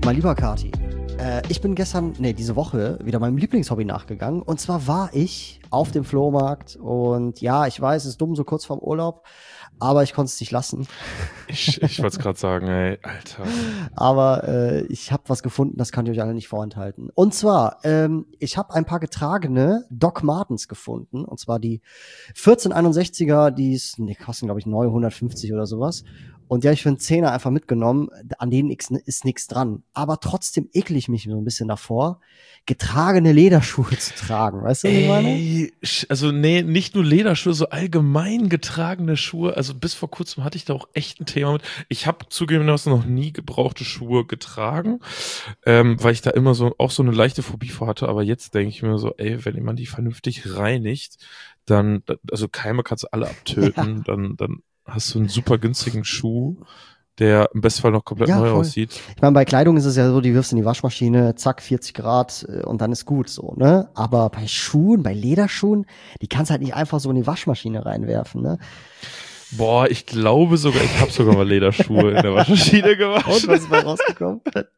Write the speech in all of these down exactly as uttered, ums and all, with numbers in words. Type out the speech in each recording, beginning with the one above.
Mein lieber Kati, äh, ich bin gestern, nee, diese Woche wieder meinem Lieblingshobby nachgegangen. Und zwar war ich auf dem Flohmarkt. Und ja, ich weiß, es ist dumm, so kurz vorm Urlaub, aber ich konnte es nicht lassen. Ich, ich wollte es gerade sagen, ey, Alter. Aber äh, ich habe was gefunden, das kann ich euch alle nicht vorenthalten. Und zwar, ähm, ich habe ein paar getragene Doc Martens gefunden. Und zwar die vierzehnhunderteinundsechziger, die, ist, die kosten, glaube ich, neu hundertfünfzig oder sowas. Und die habe ich für einen Zehner einfach mitgenommen. An denen ist nichts dran. Aber trotzdem ekle ich mich so ein bisschen davor, getragene Lederschuhe zu tragen. Weißt du, was ich meine? Ey, sch- also nee, nicht nur Lederschuhe, so allgemein getragene Schuhe. Also bis vor kurzem hatte ich da auch echt ein Thema mit. Ich habe zugegebenermaßen noch nie gebrauchte Schuhe getragen, ähm, weil ich da immer so auch so eine leichte Phobie vor hatte. Aber jetzt denke ich mir so, ey, wenn man die vernünftig reinigt, dann, also Keime kannst du alle abtöten, dann, dann hast du einen super günstigen Schuh, der im Bestfall noch komplett Ja, neu voll. aussieht. Ich meine, bei Kleidung ist es ja so, die wirfst in die Waschmaschine, zack, vierzig Grad äh, und dann ist gut so, ne? Aber bei Schuhen, bei Lederschuhen, die kannst halt nicht einfach so in die Waschmaschine reinwerfen, ne? Boah, ich glaube sogar, ich habe sogar mal Lederschuhe in der Waschmaschine gewaschen. Und was ist bei rausgekommen?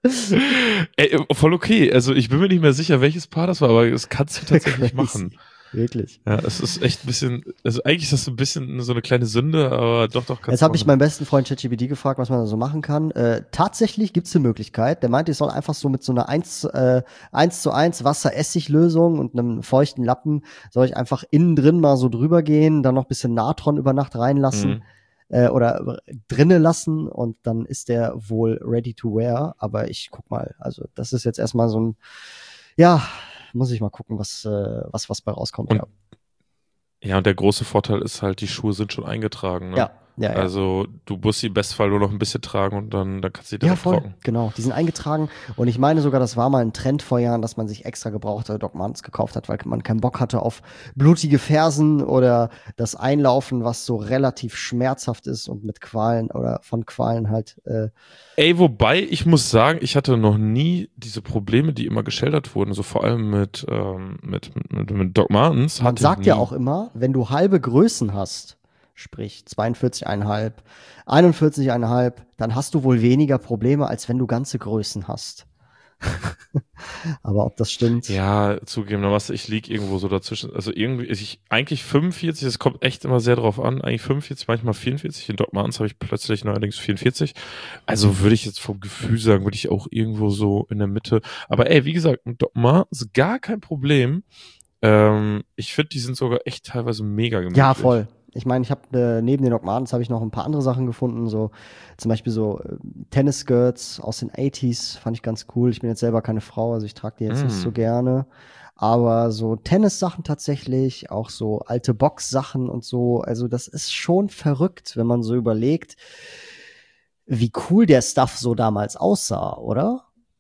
Ey, voll okay. Also ich bin mir nicht mehr sicher, welches Paar das war, aber das kannst du tatsächlich Crazy. machen. Wirklich. Ja, es ist echt ein bisschen, also eigentlich ist das ein bisschen so eine kleine Sünde, aber doch, doch, kannst Jetzt du habe ich machen. meinen besten Freund ChatGPT gefragt, was man da so machen kann. Äh, tatsächlich gibt's eine Möglichkeit. Der meinte, ich soll einfach so mit so einer eins äh, eins zu eins Wasser-Essig-Lösung und einem feuchten Lappen, soll ich einfach innen drin mal so drüber gehen, dann noch ein bisschen Natron über Nacht reinlassen. Mhm. Äh, oder drinnen lassen und dann ist der wohl ready to wear. Aber ich guck mal, also das ist jetzt erstmal so ein, ja, muss ich mal gucken, was, äh, was, was bei rauskommt. Und Ja, ja, und der große Vorteil ist halt, die Schuhe sind schon eingetragen, ne? ja, ja. ja. Also du musst sie im Bestfall nur noch ein bisschen tragen und dann, dann kannst du sie Ja, direkt voll, trocken. genau. Die sind eingetragen und ich meine sogar, das war mal ein Trend vor Jahren, dass man sich extra gebrauchte Doc Martens gekauft hat, weil man keinen Bock hatte auf blutige Fersen oder das Einlaufen, was so relativ schmerzhaft ist und mit Qualen oder von Qualen halt. Äh, Ey, wobei, ich muss sagen, ich hatte noch nie diese Probleme, die immer geschildert wurden, so vor allem mit, ähm, mit, mit, mit Doc Martens man hatte ich sagt nie. ja auch immer, wenn du halbe Größen hast, sprich zweiundvierzig Komma fünf, einundvierzig Komma fünf, dann hast du wohl weniger Probleme, als wenn du ganze Größen hast. Aber ob das stimmt? Ja, zugegebenermaßen, ich lieg irgendwo so dazwischen. Also irgendwie, ich, eigentlich fünfundvierzig, es kommt echt immer sehr drauf an. Eigentlich fünfundvierzig, manchmal vierundvierzig. In Doc Martens habe ich plötzlich neuerdings vierundvierzig. Also würde ich jetzt vom Gefühl sagen, würde ich auch irgendwo so in der Mitte. Aber ey, wie gesagt, mit Doc Martens gar kein Problem. Ähm, ich finde, die sind sogar echt teilweise mega gemütlich. Ja, voll. Ich meine, ich habe äh, neben den Doc Martens habe ich noch ein paar andere Sachen gefunden, so zum Beispiel so äh, Tennis-Skirts aus den achtziger, fand ich ganz cool. Ich bin jetzt selber keine Frau, also ich trage die jetzt nicht so Mm. gerne. Aber so Tennis-Sachen tatsächlich, auch so alte Box-Sachen und so, also das ist schon verrückt, wenn man so überlegt, wie cool der Stuff so damals aussah, oder?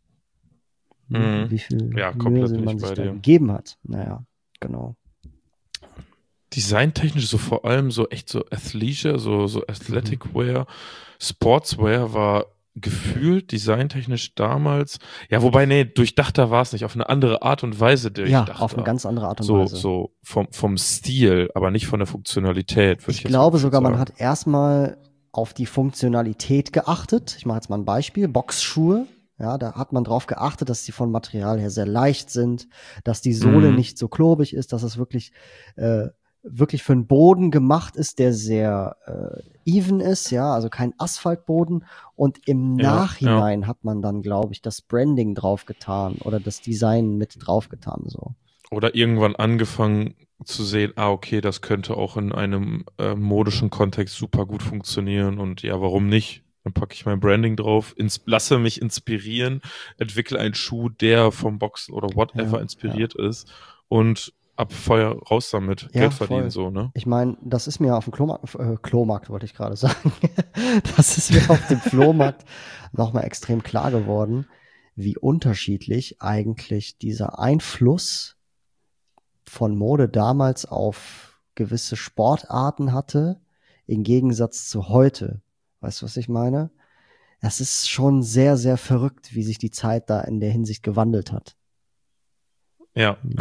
Wie, Mm. wie viel Ja, Mühe komplett bin man ich sich bei da dir. gegeben hat. Naja, genau. Designtechnisch so vor allem so echt so Athleisure, so, so Athletic Mhm. Wear, Sportswear war gefühlt designtechnisch damals, ja, wobei, nee, durchdachter war es nicht, auf eine andere Art und Weise Ja, auf eine durchdachter. ganz andere Art und So, Weise. so vom, vom Stil, aber nicht von der Funktionalität, würde ich Ich jetzt mal glaube gefühlt sogar, man sagen. hat erstmal auf die Funktionalität geachtet. Ich mache jetzt mal ein Beispiel. Boxschuhe. Ja, da hat man drauf geachtet, dass die von Material her sehr leicht sind, dass die Sohle Mhm. nicht so klobig ist, dass es wirklich, äh, wirklich für einen Boden gemacht ist, der sehr äh, even ist, ja, also kein Asphaltboden. Und im Ja, ja. Nachhinein hat man dann, glaube ich, das Branding draufgetan oder das Design mit draufgetan, so. Oder irgendwann angefangen zu sehen, ah, okay, das könnte auch in einem äh, modischen Kontext super gut funktionieren und ja, warum nicht? Dann packe ich mein Branding drauf, ins, lasse mich inspirieren, entwickle einen Schuh, der vom Boxen oder whatever Ja, ja. inspiriert ist und ab Feuer raus damit, Ja, Geld verdienen voll. so, ne? Ich meine, das ist mir auf dem Klomarkt, äh, Klomarkt wollte ich gerade sagen. Das ist mir auf dem Flohmarkt nochmal extrem klar geworden, wie unterschiedlich eigentlich dieser Einfluss von Mode damals auf gewisse Sportarten hatte, im Gegensatz zu heute. Weißt du, was ich meine? Das ist schon sehr, sehr verrückt, wie sich die Zeit da in der Hinsicht gewandelt hat. Ja, ja.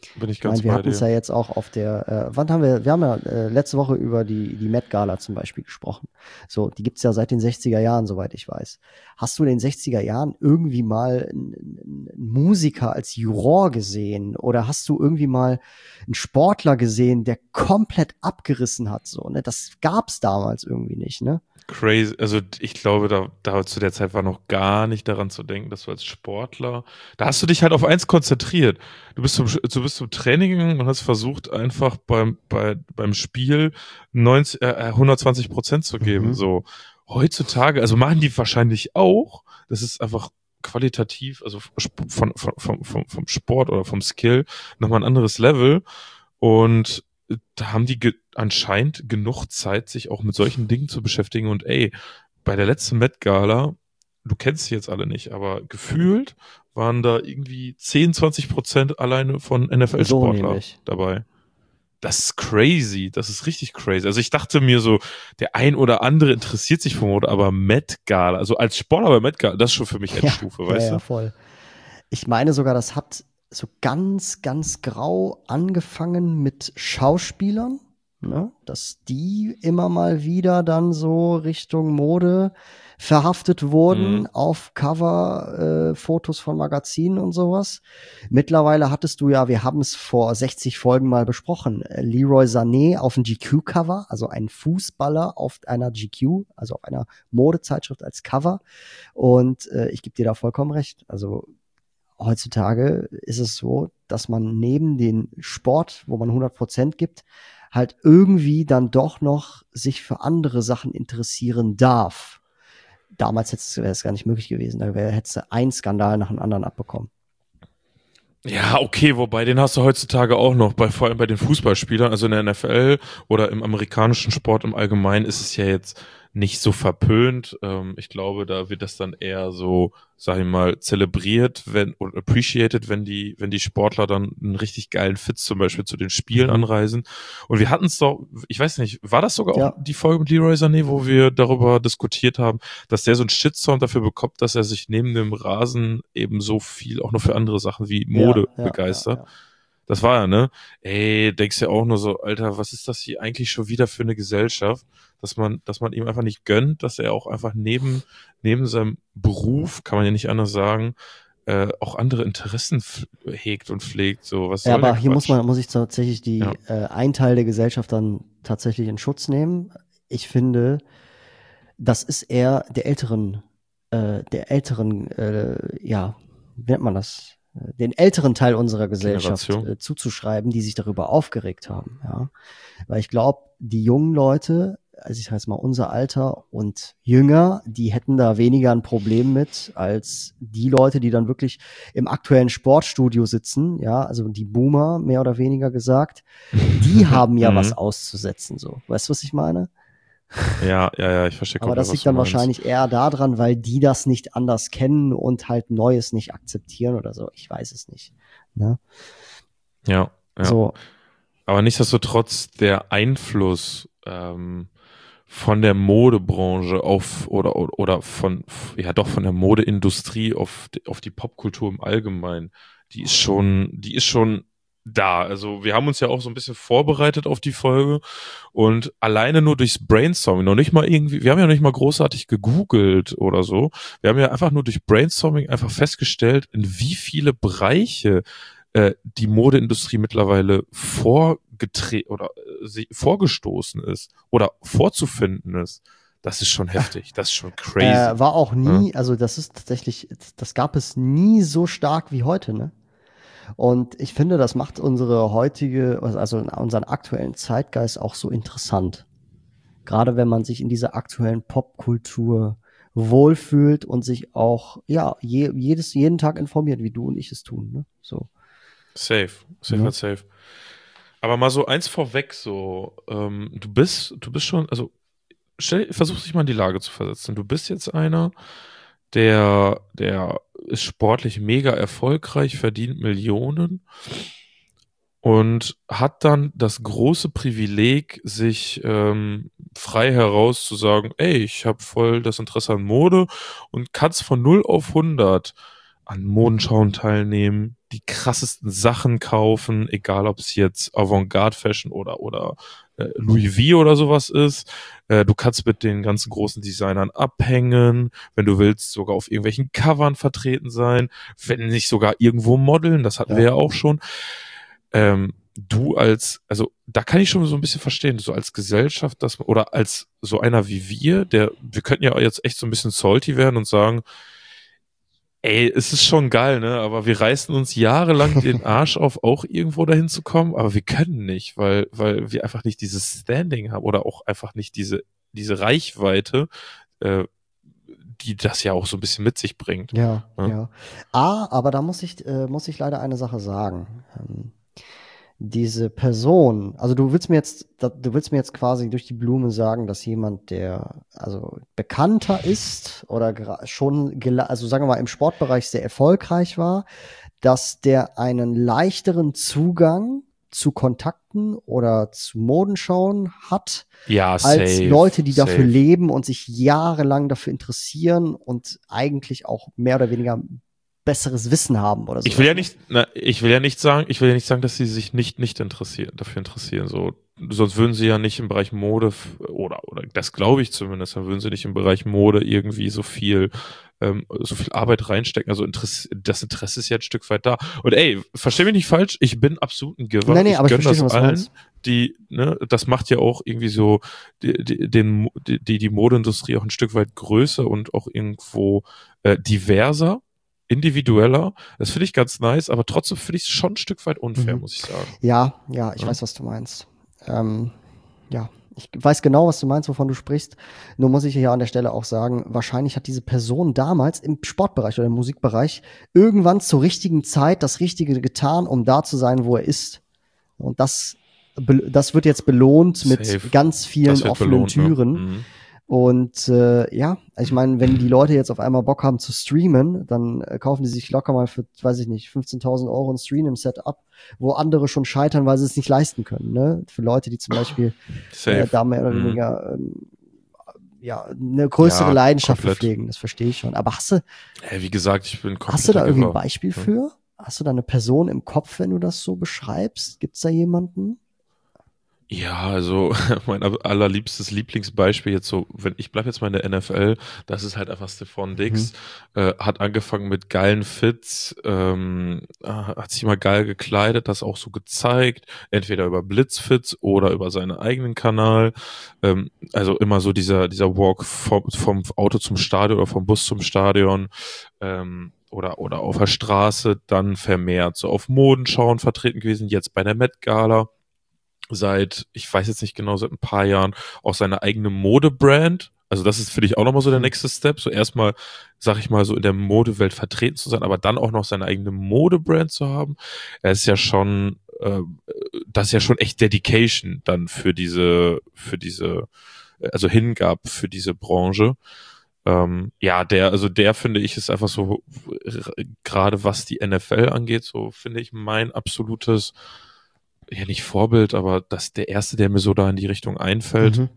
Bin ich Ich meine, ganz wir bei hatten es dir. ja jetzt auch auf der, äh, wann haben wir, wir haben ja äh, letzte Woche über die, die Met Gala zum Beispiel gesprochen. So, die gibt's ja seit den sechziger Jahren, soweit ich weiß. Hast du in den sechziger Jahren irgendwie mal einen, einen Musiker als Juror gesehen? Oder hast du irgendwie mal einen Sportler gesehen, der komplett abgerissen hat? So, ne? Das gab's damals irgendwie nicht, ne? Crazy, also ich glaube, da, da zu der Zeit war noch gar nicht daran zu denken, dass du als Sportler, da hast du dich halt auf eins konzentriert. Du bist zum, du bist zum Training gegangen und hast versucht, einfach beim, bei, beim Spiel neunzig, äh, hundertzwanzig Prozent zu geben. Mhm. So, heutzutage, also machen die wahrscheinlich auch, das ist einfach qualitativ, also von, von, vom, vom, vom Sport oder vom Skill nochmal ein anderes Level. Und da haben die ge anscheinend genug Zeit, sich auch mit solchen Dingen zu beschäftigen. Und ey, bei der letzten Met Gala, du kennst sie jetzt alle nicht, aber gefühlt waren da irgendwie zehn, zwanzig Prozent alleine von So N F L-Sportler nämlich. dabei. Das ist crazy. Das ist richtig crazy. Also ich dachte mir so, der ein oder andere interessiert sich für Mode, aber Met Gala, also als Sportler bei Met Gala, das ist schon für mich Ja, Endstufe, ja, weißt ja, du? voll. Ich meine sogar, das hat so ganz, ganz grau angefangen mit Schauspielern, ne? Dass die immer mal wieder dann so Richtung Mode verhaftet wurden Mhm. auf Cover, äh, Fotos von Magazinen und sowas. Mittlerweile hattest du ja, wir haben es vor sechzig Folgen mal besprochen, äh, Leroy Sané auf dem G Q-Cover, also ein Fußballer auf einer G Q, also auf einer Modezeitschrift als Cover. Und äh, ich gebe dir da vollkommen recht. Also heutzutage ist es so, dass man neben den Sport, wo man hundert Prozent gibt, halt irgendwie dann doch noch sich für andere Sachen interessieren darf. Damals wäre es gar nicht möglich gewesen. Da hättest du einen Skandal nach dem anderen abbekommen. Ja, okay, wobei den hast du heutzutage auch noch, bei, vor allem bei den Fußballspielern, also in der N F L oder im amerikanischen Sport im Allgemeinen ist es ja jetzt nicht so verpönt. Ähm, ich glaube, da wird das dann eher so, sag ich mal, zelebriert wenn, und appreciated, wenn die, wenn die Sportler dann einen richtig geilen Fit zum Beispiel zu den Spielen Mhm. anreisen. Und wir hatten es doch, ich weiß nicht, war das sogar auch Ja. die Folge mit Leroy Sané, wo wir darüber diskutiert haben, dass der so einen Shitstorm dafür bekommt, dass er sich neben dem Rasen eben so viel auch noch für andere Sachen wie Mode Ja, ja, begeistert. ja, ja. Das war ja, ne? Ey, denkst ja auch nur so, Alter, was ist das hier eigentlich schon wieder für eine Gesellschaft, dass man, dass man ihm einfach nicht gönnt, dass er auch einfach neben, neben seinem Beruf, kann man ja nicht anders sagen, äh, auch andere Interessen hegt und pflegt. So, was Ja, soll der aber hier muss Quatsch? man, muss ich tatsächlich die Ja. äh, einen Teil der Gesellschaft dann tatsächlich in Schutz nehmen. Ich finde, das ist eher der älteren, äh, der älteren, äh, ja, wie nennt man das? Äh, Den älteren Teil unserer Gesellschaft Generation. äh, zuzuschreiben, die sich darüber aufgeregt haben, ja. Weil ich glaube, die jungen Leute, also ich sag jetzt mal unser Alter und jünger, die hätten da weniger ein Problem mit als die Leute, die dann wirklich im aktuellen Sportstudio sitzen, ja, also die Boomer, mehr oder weniger gesagt, die haben ja was Mhm. auszusetzen, so. Weißt du, was ich meine? Ja, ja, ja, ich verstehe Aber komplett, das was liegt du dann meinst. wahrscheinlich eher daran, weil die das nicht anders kennen und halt Neues nicht akzeptieren oder so. Ich weiß es nicht. Ne? Ja, ja. So, Aber nichtsdestotrotz der Einfluss ähm, von der Modebranche auf oder oder von ja doch von der Modeindustrie auf die- auf die Popkultur im Allgemeinen, die ist schon, die ist schon da. Also wir haben uns ja auch so ein bisschen vorbereitet auf die Folge und alleine nur durchs Brainstorming, noch nicht mal irgendwie, wir haben ja noch nicht mal großartig gegoogelt oder so. Wir haben ja einfach nur durch Brainstorming einfach festgestellt, in wie viele Bereiche äh, die Modeindustrie mittlerweile vorgetreten oder äh, sie vorgestoßen ist oder vorzufinden ist. Das ist schon heftig. Das ist schon äh, crazy. war auch Ja, nie, also das ist tatsächlich, das gab es nie so stark wie heute, ne? Und ich finde, das macht unsere heutige, also unseren aktuellen Zeitgeist auch so interessant. Gerade wenn man sich in dieser aktuellen Popkultur wohlfühlt und sich auch, ja, je, jedes, jeden Tag informiert, wie du und ich es tun, ne? So, safe. Safe ne? halt safe. Aber mal so eins vorweg, so, ähm, du bist, du bist schon, also stell, versuch dich mal in die Lage zu versetzen. Du bist jetzt einer, der, der ist sportlich mega erfolgreich, verdient Millionen und hat dann das große Privileg, sich ähm, frei heraus zu sagen, ey, ich habe voll das Interesse an Mode und kannst von null auf hundert an Modenschauen teilnehmen, die krassesten Sachen kaufen, egal ob es jetzt Avantgarde Fashion oder oder äh, Louis V oder sowas ist. Äh, du kannst mit den ganzen großen Designern abhängen, wenn du willst, sogar auf irgendwelchen Covern vertreten sein, wenn nicht sogar irgendwo modeln, das hatten Ja. wir ja auch schon. Ähm, du als, also da kann ich schon so ein bisschen verstehen, so als Gesellschaft, dass oder als so einer wie wir, der, wir könnten ja jetzt echt so ein bisschen salty werden und sagen, ey, es ist schon geil, ne, aber wir reißen uns jahrelang den Arsch auf, auch irgendwo dahin zu kommen, aber wir können nicht, weil, weil wir einfach nicht dieses Standing haben oder auch einfach nicht diese, diese Reichweite, äh, die das ja auch so ein bisschen mit sich bringt. Ja, Ne? ja. Ah, aber da muss ich, äh, muss ich leider eine Sache sagen. Ähm, diese Person, also du willst mir jetzt, da- du willst mir jetzt quasi durch die Blume sagen, dass jemand, der also bekannter ist oder gra- schon, gela- also sagen wir mal im Sportbereich sehr erfolgreich war, dass der einen leichteren Zugang zu Kontakten oder zu Modenschauen hat, Ja, als safe, Leute, die dafür safe. leben und sich jahrelang dafür interessieren und eigentlich auch mehr oder weniger besseres Wissen haben oder so. Ich will ja nicht, na, ich will ja nicht sagen, ich will ja nicht sagen, dass sie sich nicht nicht interessieren, dafür interessieren. So, sonst würden sie ja nicht im Bereich Mode f- oder oder das glaube ich zumindest, dann würden sie nicht im Bereich Mode irgendwie so viel ähm, so viel Arbeit reinstecken. Also Interesse, das Interesse ist ja ein Stück weit da. Und ey, versteh mich nicht falsch, ich bin absolut ein Giver. Nee, nee, ich aber ich gönn verstehe das schon, was du allen, meinst. die, ne, das macht ja auch irgendwie so die, die, den, die, die die Modeindustrie auch ein Stück weit größer und auch irgendwo äh, diverser, individueller. Das finde ich ganz nice, aber trotzdem finde ich es schon ein Stück weit unfair, Mhm. muss ich sagen. Ja, ja, ich Ja? weiß, was du meinst. Ähm, ja, ich weiß genau, was du meinst, wovon du sprichst. Nur muss ich hier an der Stelle auch sagen, wahrscheinlich hat diese Person damals im Sportbereich oder im Musikbereich irgendwann zur richtigen Zeit das Richtige getan, um da zu sein, wo er ist. Und das, be- das wird jetzt belohnt mit Safe. ganz vielen Das wird offenen belohnt, ne? Türen. Mhm. Und äh, ja, ich meine, wenn die Leute jetzt auf einmal Bock haben zu streamen, dann äh, kaufen die sich locker mal für, weiß ich nicht, fünfzehntausend Euro ein Stream im Setup, wo andere schon scheitern, weil sie es nicht leisten können. Ne? Für Leute, die zum Beispiel äh, Safe. da mehr oder Mhm. weniger ähm, ja, eine größere Ja, Leidenschaft für komplett. pflegen, das verstehe ich schon. Aber hast du, Ey, wie gesagt, ich bin hast du da kompletter irgendwie ein Giver. Beispiel Ja. für? Hast du da eine Person im Kopf, wenn du das so beschreibst? Gibt's da jemanden? Ja, also mein allerliebstes Lieblingsbeispiel jetzt so, wenn ich bleibe jetzt mal in der N F L, das ist halt einfach Stephon Diggs, äh, hat angefangen mit geilen Fits, ähm, äh, hat sich immer geil gekleidet, das auch so gezeigt, entweder über Blitzfits oder über seinen eigenen Kanal, ähm, also immer so dieser dieser Walk vom, vom Auto zum Stadion oder vom Bus zum Stadion, ähm, oder oder auf der Straße, dann vermehrt so auf Modenschauen vertreten gewesen, jetzt bei der Met Gala. Seit, ich weiß jetzt nicht genau, seit ein paar Jahren auch seine eigene Modebrand. Also das ist für dich auch nochmal so der nächste Step. So erstmal, sag ich mal, so in der Modewelt vertreten zu sein, aber dann auch noch seine eigene Modebrand zu haben. Er ist ja schon, äh, das ist ja schon echt Dedication dann für diese, für diese, also Hingabe für diese Branche. Ähm, ja, der, also der finde ich ist einfach so, r- gerade was die N F L angeht, so finde ich mein absolutes, ja nicht Vorbild, aber das der erste, der mir so da in die Richtung einfällt. Mhm.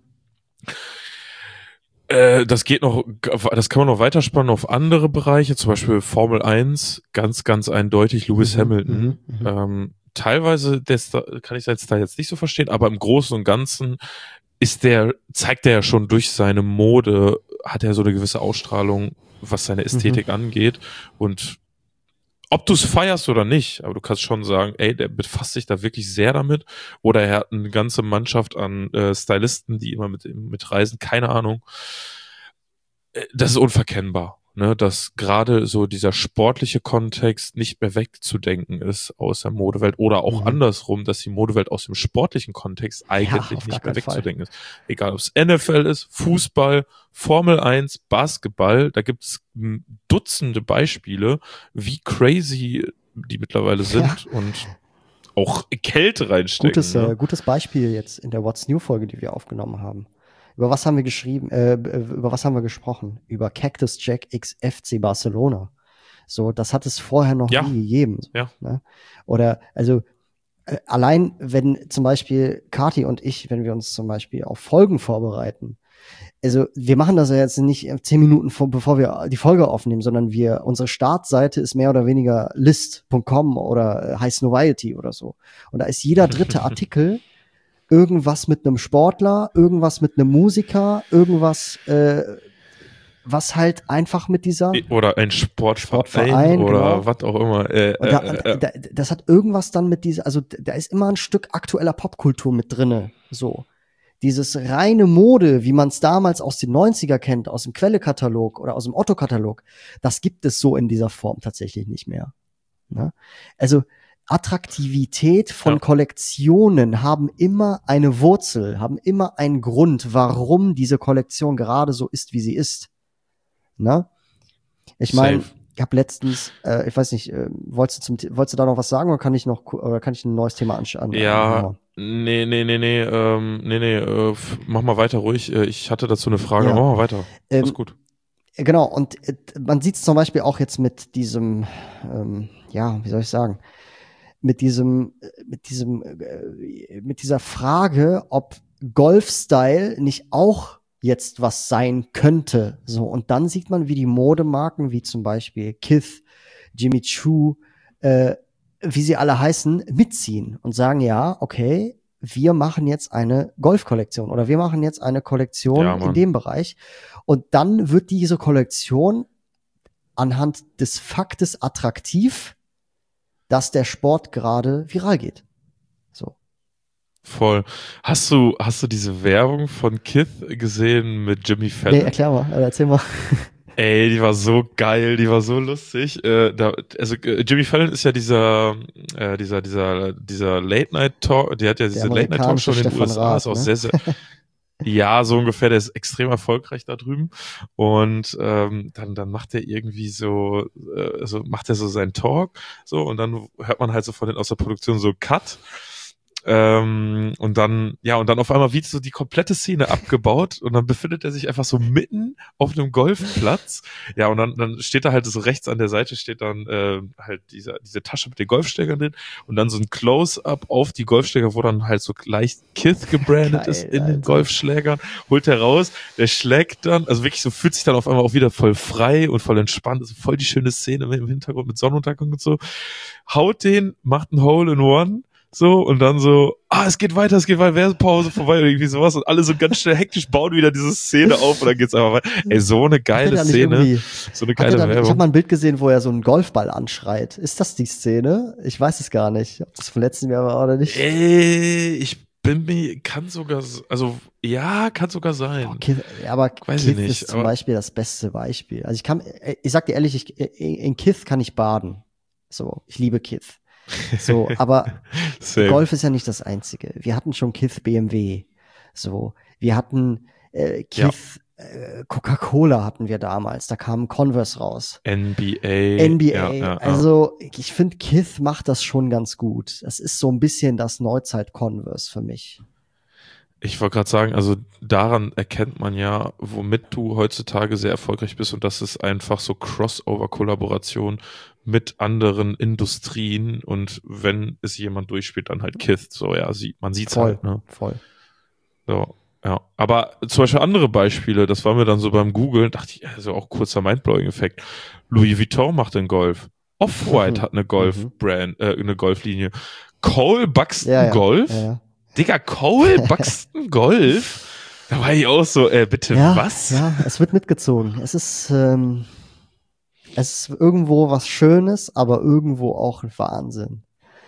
Äh, das geht noch, das kann man noch weiterspannen auf andere Bereiche, zum Beispiel Formel eins, ganz, ganz eindeutig Lewis Mhm, Hamilton. mhm, mhm. Ähm, teilweise der Sta- kann ich jetzt da jetzt nicht so verstehen, aber im Großen und Ganzen ist der, zeigt er ja schon durch seine Mode, hat er so eine gewisse Ausstrahlung, was seine Ästhetik angeht. Und ob du es feierst oder nicht, aber du kannst schon sagen, ey, der befasst sich da wirklich sehr damit. Oder er hat eine ganze Mannschaft an äh, Stylisten, die immer mit ihm mitreisen, keine Ahnung. Äh, Das ist unverkennbar, ne? Dass gerade so dieser sportliche Kontext nicht mehr wegzudenken ist aus der Modewelt oder auch Mhm. andersrum, dass die Modewelt aus dem sportlichen Kontext eigentlich auf nicht gar mehr keinen Fall. wegzudenken ist. Egal, ob es N F L ist, Fußball, Formel eins, Basketball, da gibt es m, Dutzende Beispiele, wie crazy die mittlerweile sind Ja. und auch Kälte reinstecken. Gutes, ne? äh, gutes Beispiel jetzt in der What's New Folge, die wir aufgenommen haben. Über was haben wir geschrieben, äh, über was haben wir gesprochen? Über Cactus Jack X F C Barcelona. So, das hat es vorher noch Ja. nie gegeben. Ja. Ne? Oder, also, äh, allein, wenn zum Beispiel Kati und ich, wenn wir uns zum Beispiel auf Folgen vorbereiten, also wir machen das ja jetzt nicht zehn Minuten vor, bevor wir die Folge aufnehmen, sondern wir, unsere Startseite ist mehr oder weniger list Punkt com oder äh, High Noviety oder so. Und da ist jeder dritte Artikel irgendwas mit einem Sportler, irgendwas mit einem Musiker, irgendwas, äh, was halt einfach mit dieser oder ein Sportverein, Sportverein oder genau. was auch immer. Äh, Und da, äh, äh, da, das hat irgendwas dann mit dieser, also da ist immer ein Stück aktueller Popkultur mit drinne, so. Dieses reine Mode, wie man es damals aus den neunziger kennt, aus dem Quelle-Katalog oder aus dem Otto-Katalog, das gibt es so in dieser Form tatsächlich nicht mehr. Ne? Also Attraktivität von Ja. Kollektionen haben immer eine Wurzel, haben immer einen Grund, warum diese Kollektion gerade so ist, wie sie ist. Ne? Ich meine, Safe. ich habe letztens, äh, ich weiß nicht, äh, wolltest du zum, wolltest du da noch was sagen oder kann ich noch, oder kann ich ein neues Thema anschauen? Ja, nee, nee, nee, nee, ähm, nee, nee, äh, f- mach mal weiter ruhig. Äh, Ich hatte dazu eine Frage. Ja. Mach mal weiter. Ähm, Ist gut. Genau, und äh, man sieht es zum Beispiel auch jetzt mit diesem, ähm, ja, wie soll ich sagen, mit diesem, äh, mit diesem, äh, mit dieser Frage, ob Golf-Style nicht auch jetzt was sein könnte. So, und dann sieht man, wie die Modemarken, wie zum Beispiel Kith, Jimmy Choo, äh, wie sie alle heißen, mitziehen und sagen, ja, okay, wir machen jetzt eine Golf-Kollektion oder wir machen jetzt eine Kollektion Ja, in Mann. dem Bereich. Und dann wird diese Kollektion anhand des Faktes attraktiv, dass der Sport gerade viral geht. So. Voll. Hast du, hast du diese Werbung von Kith gesehen mit Jimmy Fallon? Nee, erklär mal, äh, erzähl mal. Ey, die war so geil, die war so lustig. Äh, da, also äh, Jimmy Fallon ist ja dieser, äh, dieser, dieser, dieser Late Night Talk, die hat ja diese Late Night Talkshow in den Stefan U S A, Raab, ist auch ne? sehr, sehr, ja, so ungefähr, der ist extrem erfolgreich da drüben. Und ähm, dann, dann macht er irgendwie so, äh, so macht er so seinen Talk, so, und dann hört man halt so von den aus der Produktion so Cut. Ähm, und dann, ja, und dann auf einmal wird so die komplette Szene abgebaut und dann befindet er sich einfach so mitten auf einem Golfplatz. Ja, und dann, dann steht da halt so rechts an der Seite steht dann äh, halt diese, diese Tasche mit den Golfschlägern drin und dann so ein Close-Up auf die Golfschläger, wo dann halt so leicht Kith gebrandet Geil, ist in Alter. den Golfschlägern, holt er raus, der schlägt dann, also wirklich so fühlt sich dann auf einmal auch wieder voll frei und voll entspannt, also voll die schöne Szene im Hintergrund mit Sonnenuntergang und so, haut den, macht ein Hole in One, so, und dann so, ah, es geht weiter, es geht weiter, Werbepause vorbei oder irgendwie sowas und alle so ganz schnell hektisch bauen wieder diese Szene auf und dann geht's einfach weiter. Ey, so eine geile Hat er da nicht Szene, irgendwie- so eine Hat er geile da, ich habe Werbung. mal ein Bild gesehen, wo er so einen Golfball anschreit. Ist das die Szene? Ich weiß es gar nicht, ob das vom letzten Jahr war oder nicht. Ey, ich bin mir, kann sogar, s- also, ja, kann sogar sein. Boah, Kith, ja, aber Weiß ich Kith nicht, ist zum aber- Beispiel das beste Beispiel. Also ich kann, ich sag dir ehrlich, ich, in Kith kann ich baden. So, ich liebe Kith. So, aber Same. Golf ist ja nicht das Einzige. Wir hatten schon Kith B M W. So, wir hatten äh, Kith äh, Coca-Cola hatten wir damals. Da kam Converse raus. N B A. N B A. Ja, ja, ja. Also ich finde, Kith macht das schon ganz gut. Das ist so ein bisschen das Neuzeit-Converse für mich. Ich wollte gerade sagen, also daran erkennt man ja, womit du heutzutage sehr erfolgreich bist und das ist einfach so Crossover-Kollaboration mit anderen Industrien und wenn es jemand durchspielt, dann halt Kith, so ja, sieht, man sieht's Voll, halt, ne? voll. So, ja. Aber zum Beispiel andere Beispiele, das war mir dann so beim Googlen, dachte ich, also auch kurzer Mindblowing-Effekt. Louis Vuitton macht den Golf. Off-White Mhm. hat eine Golf-Brand, äh, eine Golflinie. Cole Buxton Ja, ja. Golf? Ja, ja. Digga, Cole Buxton Golf? Da war ich auch so, äh, bitte Ja, was? ja, es wird mitgezogen. Es ist, ähm, es ist irgendwo was Schönes, aber irgendwo auch ein Wahnsinn.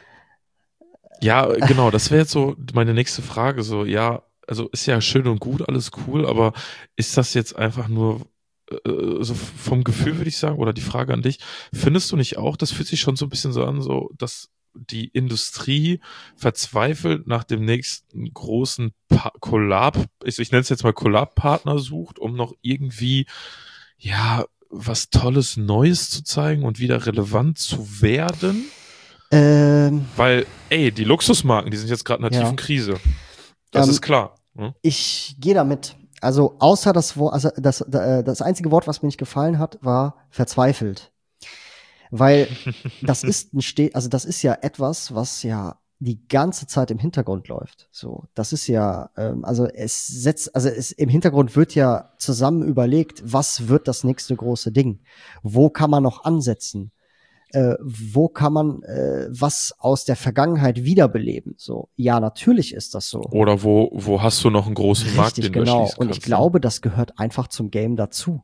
Ja, genau, das wäre jetzt so meine nächste Frage. So, ja, also ist ja schön und gut, alles cool, aber ist das jetzt einfach nur äh, so vom Gefühl, würde ich sagen, oder die Frage an dich, findest du nicht auch, das fühlt sich schon so ein bisschen so an, so, dass die Industrie verzweifelt nach dem nächsten großen pa Collab, ich, ich nenne es jetzt mal Collab-Partner sucht, um noch irgendwie, ja, was Tolles Neues zu zeigen und wieder relevant zu werden? Ähm, Weil, ey, die Luxusmarken, die sind jetzt gerade in einer Ja. tiefen Krise. Das Ähm, ist klar. Ne? ich gehe damit. Also außer das Wort, also das, äh, das einzige Wort, was mir nicht gefallen hat, war verzweifelt. Weil das ist ein Ste also das ist ja etwas, was ja die ganze Zeit im Hintergrund läuft. So, das ist ja, ähm, also es setzt, also es im Hintergrund wird ja zusammen überlegt, was wird das nächste große Ding? Wo kann man noch ansetzen? Äh, wo kann man äh, was aus der Vergangenheit wiederbeleben? So, ja, natürlich ist das so. Oder wo, wo hast du noch einen großen Markt, Richtig, den du genau. erschließen Und kannst? ich glaube, das gehört einfach zum Game dazu.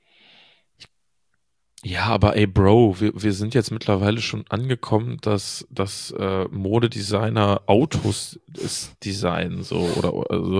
Ja, aber ey, Bro, wir, wir sind jetzt mittlerweile schon angekommen, dass, dass äh, Modedesigner Autos ist designen, so, oder, also,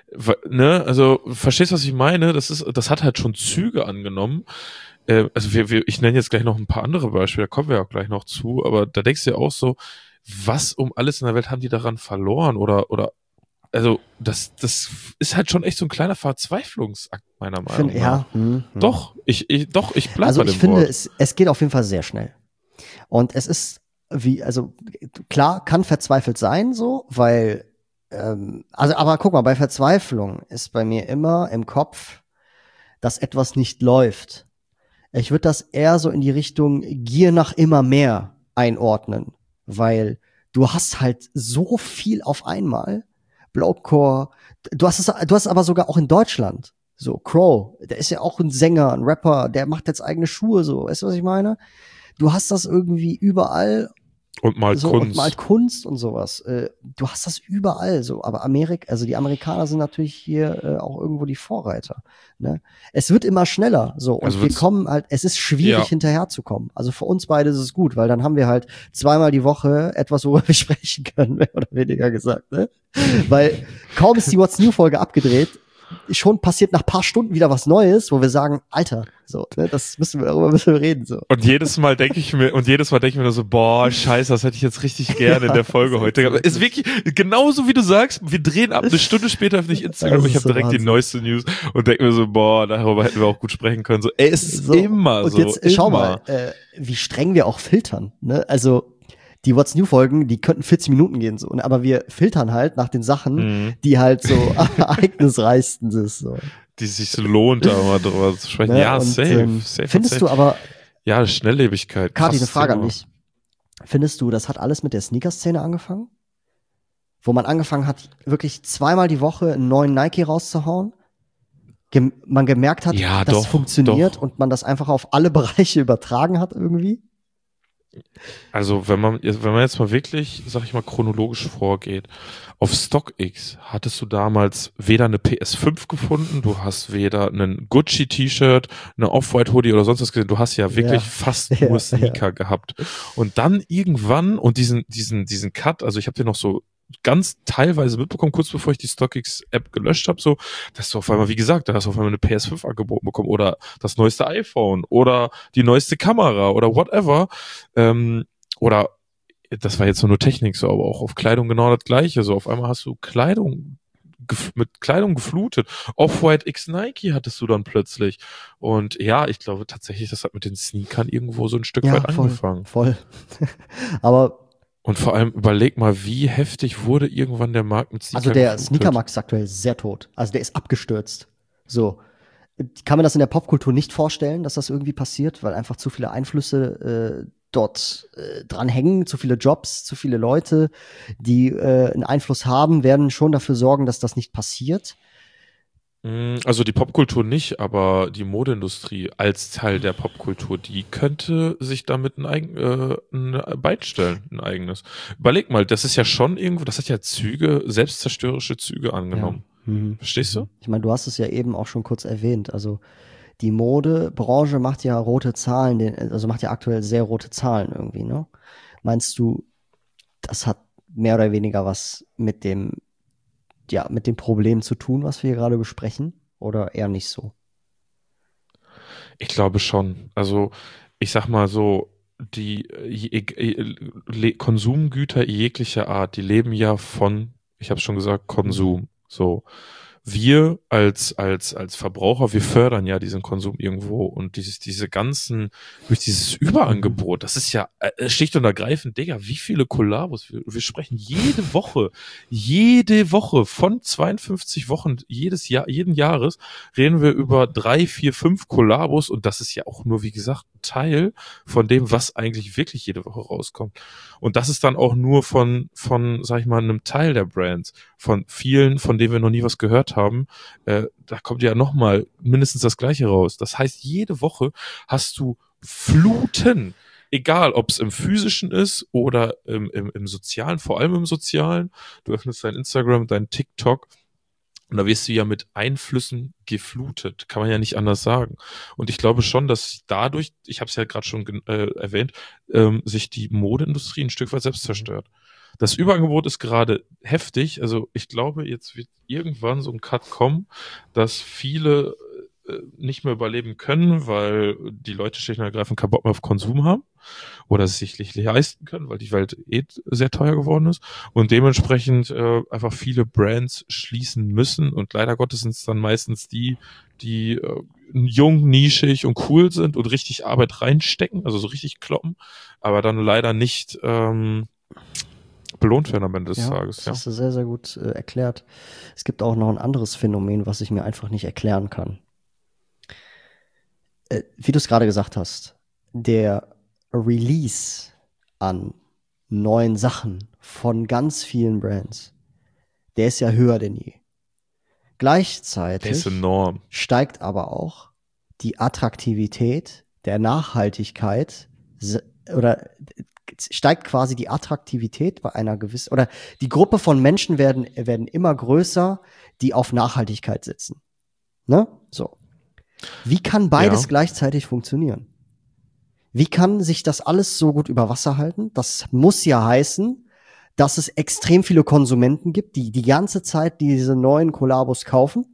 ne, also, verstehst du, was ich meine? Das ist, das hat halt schon Züge angenommen. Äh, also, wir, wir, ich nenne jetzt gleich noch ein paar andere Beispiele, da kommen wir auch gleich noch zu, aber da denkst du ja auch so, was um alles in der Welt haben die daran verloren, oder, oder, also, das, das ist halt schon echt so ein kleiner Verzweiflungsakt, meiner Meinung Find, nach. ja, hm, hm. Doch, ich, ich, doch, ich bleib Also bei dem ich finde, Wort. es, es geht auf jeden Fall sehr schnell. Und es ist wie, also klar, kann verzweifelt sein, so, weil, ähm, also, aber guck mal, bei Verzweiflung ist bei mir immer im Kopf, dass etwas nicht läuft. Ich würde das eher so in die Richtung Gier nach immer mehr einordnen, weil du hast halt so viel auf einmal. Blowcore, du hast es, du hast es aber sogar auch in Deutschland. So, Crow, der ist ja auch ein Sänger, ein Rapper, der macht jetzt eigene Schuhe, so, weißt du, was ich meine? Du hast das irgendwie überall. Und mal So, Kunst. und malt Kunst und sowas. Äh, du hast das überall so. Aber Amerika, also die Amerikaner sind natürlich hier äh, auch irgendwo die Vorreiter. Ne? Es wird immer schneller so. Und Also wir wird's- kommen halt, es ist schwierig, Ja. hinterherzukommen. Also für uns beide ist es gut, weil dann haben wir halt zweimal die Woche etwas, worüber wir sprechen können, mehr oder weniger gesagt. Ne? Weil kaum ist die What's New-Folge abgedreht, schon passiert nach paar Stunden wieder was Neues, wo wir sagen, Alter, so, ne, das müssen wir, darüber müssen wir reden, so. Und jedes Mal denke ich mir, und jedes Mal denke ich mir nur so, boah, scheiße, das hätte ich jetzt richtig gerne in der Folge das ist heute. echt Aber ist wirklich, genauso wie du sagst, wir drehen ab eine Stunde später auf nicht Instagram, Das ich ist habe so direkt die Wahnsinn. neueste News und denke mir so, boah, darüber hätten wir auch gut sprechen können. So, ey, es ist So, immer und so. jetzt schau immer. mal, äh, wie streng wir auch filtern. Ne? Also die What's New Folgen, die könnten vierzig Minuten gehen so, ne? Aber wir filtern halt nach den Sachen, Mhm. die halt so ereignisreichsten sind. So. Die sich so lohnt, da mal drüber zu sprechen. Ne? Ja, Und, safe, ähm, safe. Findest safe. du aber, Ja, Schnelllebigkeit. Kati, eine krasses Frage an Thema. dich. Findest du, das hat alles mit der Sneaker-Szene angefangen? Wo man angefangen hat, wirklich zweimal die Woche einen neuen Nike rauszuhauen? Gem man gemerkt hat, Ja, das doch, funktioniert doch. und man das einfach auf alle Bereiche übertragen hat irgendwie? Also, wenn man, wenn man jetzt mal wirklich, sag ich mal, chronologisch vorgeht, auf StockX hattest du damals weder eine P S fünf gefunden, du hast weder einen Gucci-T-Shirt, eine Off-White-Hoodie oder sonst was gesehen, du hast ja wirklich Ja. fast Ja, nur Sneaker gehabt. Und dann irgendwann, und diesen, diesen, diesen Cut, also ich habe den noch so ganz teilweise mitbekommen, kurz bevor ich die StockX-App gelöscht habe, so, dass du auf einmal, wie gesagt, da hast du auf einmal eine P S fünf angeboten bekommen oder das neueste iPhone oder die neueste Kamera oder whatever. Ähm, oder das war jetzt nur Technik so, aber auch auf Kleidung genau das Gleiche. So, auf einmal hast du Kleidung gef- mit Kleidung geflutet. Off-White X Nike hattest du dann plötzlich. Und ja, ich glaube tatsächlich, das hat mit den Sneakern irgendwo so ein Stück Ja, weit voll, angefangen. voll. Aber Und vor allem überleg mal, wie heftig wurde irgendwann der Markt mit Sneakern also der geflutet. Sneakermarkt ist aktuell sehr tot. Also der ist abgestürzt. So. Ich kann mir das in der Popkultur nicht vorstellen, dass das irgendwie passiert, weil einfach zu viele Einflüsse äh, dort äh, dran hängen, zu viele Jobs, zu viele Leute, die äh, einen Einfluss haben, werden schon dafür sorgen, dass das nicht passiert. Mm, Also die Popkultur nicht, aber die Modeindustrie als Teil der Popkultur, die könnte sich damit ein, eigen, äh, ein Bein stellen, ein eigenes. Überleg mal, das ist ja schon irgendwo, das hat ja Züge, selbstzerstörerische Züge angenommen. Mhm. Verstehst du? Ich meine, du hast es ja eben auch schon kurz erwähnt. Also die Modebranche macht ja rote Zahlen, den- also macht ja aktuell sehr rote Zahlen irgendwie, ne? Meinst du, das hat mehr oder weniger was mit dem, ja, mit dem Problem zu tun, was wir hier gerade besprechen? Oder eher nicht so? Ich glaube schon. Also ich sag mal so, die äh, je- äh, le- Konsumgüter jeglicher Art, die leben ja von, ich habe schon gesagt, Konsum. So. wir als, als, als Verbraucher, wir fördern ja diesen Konsum irgendwo und dieses, diese ganzen, durch dieses Überangebot, das ist ja äh, schlicht und ergreifend, Digga, wie viele Kollabos, wir, wir sprechen jede Woche, jede Woche von zweiundfünfzig Wochen jedes Jahr, jeden Jahres reden wir über drei, vier, fünf Kollabos und das ist ja auch nur, wie gesagt, ein Teil von dem, was eigentlich wirklich jede Woche rauskommt. Und das ist dann auch nur von, von, sag ich mal, einem Teil der Brands, von vielen, von denen wir noch nie was gehört haben, äh, da kommt ja nochmal mindestens das Gleiche raus. Das heißt, jede Woche hast du Fluten, egal ob es im Physischen ist oder im, im, im Sozialen, vor allem im Sozialen. Du öffnest dein Instagram, dein TikTok und da wirst du ja mit Einflüssen geflutet, kann man ja nicht anders sagen. Und ich glaube schon, dass dadurch, ich habe es ja gerade schon äh, erwähnt, ähm, sich die Modeindustrie ein Stück weit selbst zerstört. Das Überangebot ist gerade heftig. Also ich glaube, jetzt wird irgendwann so ein Cut kommen, dass viele äh, nicht mehr überleben können, weil die Leute schlicht und ergreifend keinen Bock mehr auf Konsum haben oder es sich nicht leisten können, weil die Welt eh sehr teuer geworden ist und dementsprechend äh, einfach viele Brands schließen müssen und leider Gottes sind es dann meistens die, die äh, jung, nischig und cool sind und richtig Arbeit reinstecken, also so richtig kloppen, aber dann leider nicht ähm, belohnt werden am Ende des Ja, Tages. das Ja. hast du sehr, sehr gut äh, erklärt. Es gibt auch noch ein anderes Phänomen, was ich mir einfach nicht erklären kann. Äh, wie du es gerade gesagt hast, der Release an neuen Sachen von ganz vielen Brands, der ist ja höher denn je. Der ist Gleichzeitig enorm. steigt aber auch die Attraktivität der Nachhaltigkeit se- oder äh, steigt quasi die Attraktivität bei einer gewissen, oder die Gruppe von Menschen werden, werden immer größer, die auf Nachhaltigkeit setzen. Ne? So. Wie kann beides Ja. gleichzeitig funktionieren? Wie kann sich das alles so gut über Wasser halten? Das muss ja heißen, dass es extrem viele Konsumenten gibt, die die ganze Zeit diese neuen Kollabos kaufen.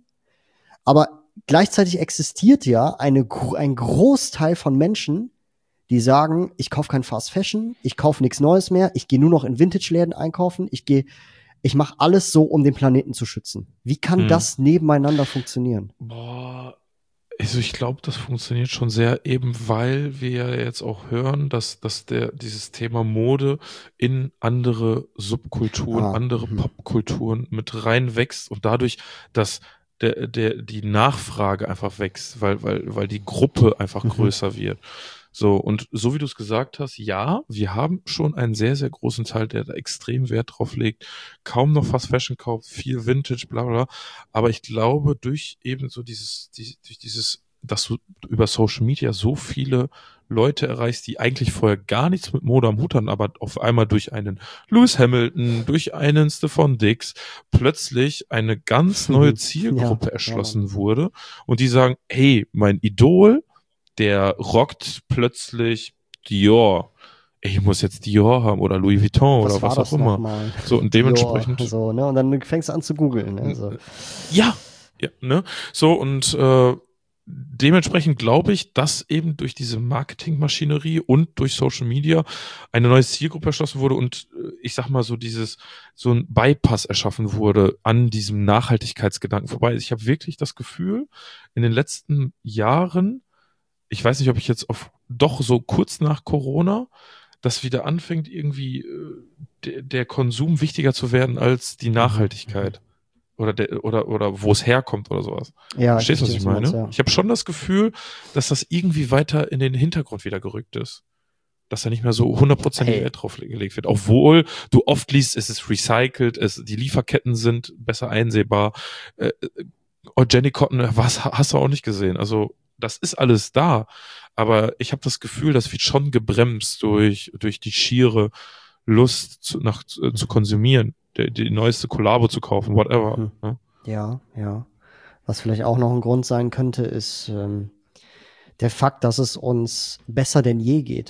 Aber gleichzeitig existiert ja eine, gro- ein Großteil von Menschen, die sagen, ich kaufe kein Fast Fashion, ich kaufe nichts Neues mehr, ich gehe nur noch in Vintage-Läden einkaufen, ich gehe, ich mache alles so, um den Planeten zu schützen. Wie kann Hm. das nebeneinander funktionieren? Boah, also ich glaube, das funktioniert schon sehr, eben weil wir ja jetzt auch hören, dass, dass der, dieses Thema Mode in andere Subkulturen, Ah, andere mhm. Popkulturen mit reinwächst und dadurch, dass der, der, die Nachfrage einfach wächst, weil, weil, weil die Gruppe einfach Mhm. größer wird. So, und so wie du es gesagt hast, ja, wir haben schon einen sehr, sehr großen Teil, der da extrem Wert drauf legt, kaum noch Fast Fashion kauft, viel Vintage, bla bla bla. Aber ich glaube, durch eben so dieses, die, durch dieses, dass du über Social Media so viele Leute erreichst, die eigentlich vorher gar nichts mit Mode am Hut hatten, aber auf einmal durch einen Lewis Hamilton, durch einen Stefan Dix plötzlich eine ganz neue Zielgruppe Ja, erschlossen ja, Mann. wurde und die sagen, hey, mein Idol, der rockt plötzlich Dior. Ich muss jetzt Dior haben oder Louis Vuitton Was oder war was das auch immer. nochmal? So, und Dior, dementsprechend, so, ne? Und dann fängst du an zu googeln, ne? So. ja, ja, ne? So, und äh, dementsprechend glaube ich, dass eben durch diese Marketingmaschinerie und durch Social Media eine neue Zielgruppe erschlossen wurde und äh, ich sag mal so dieses, so ein Bypass erschaffen wurde an diesem Nachhaltigkeitsgedanken vorbei. Ich habe wirklich das Gefühl, in den letzten Jahren, ich weiß nicht, ob ich jetzt auf, doch so kurz nach Corona, dass wieder anfängt, irgendwie äh, der, der Konsum wichtiger zu werden als die Mhm. Nachhaltigkeit. Oder, der, oder, oder wo es herkommt oder sowas. Ja, ich Verstehst du, was verstehe, ich was du meinst, meine? ja. Ich habe schon das Gefühl, dass das irgendwie weiter in den Hintergrund wieder gerückt ist. Dass da nicht mehr so hundertprozentig Hey. Wert drauf gelegt wird. Obwohl du oft liest, es ist recycelt, es, die Lieferketten sind besser einsehbar. Äh, Organic Cotton, was hast du auch nicht gesehen? Also das ist alles da, aber ich habe das Gefühl, das wird schon gebremst durch, durch die schiere Lust zu, nach, zu, zu konsumieren, die, die neueste Kollabo zu kaufen, whatever. Mhm. Ne? Ja, ja. Was vielleicht auch noch ein Grund sein könnte, ist ähm, der Fakt, dass es uns besser denn je geht.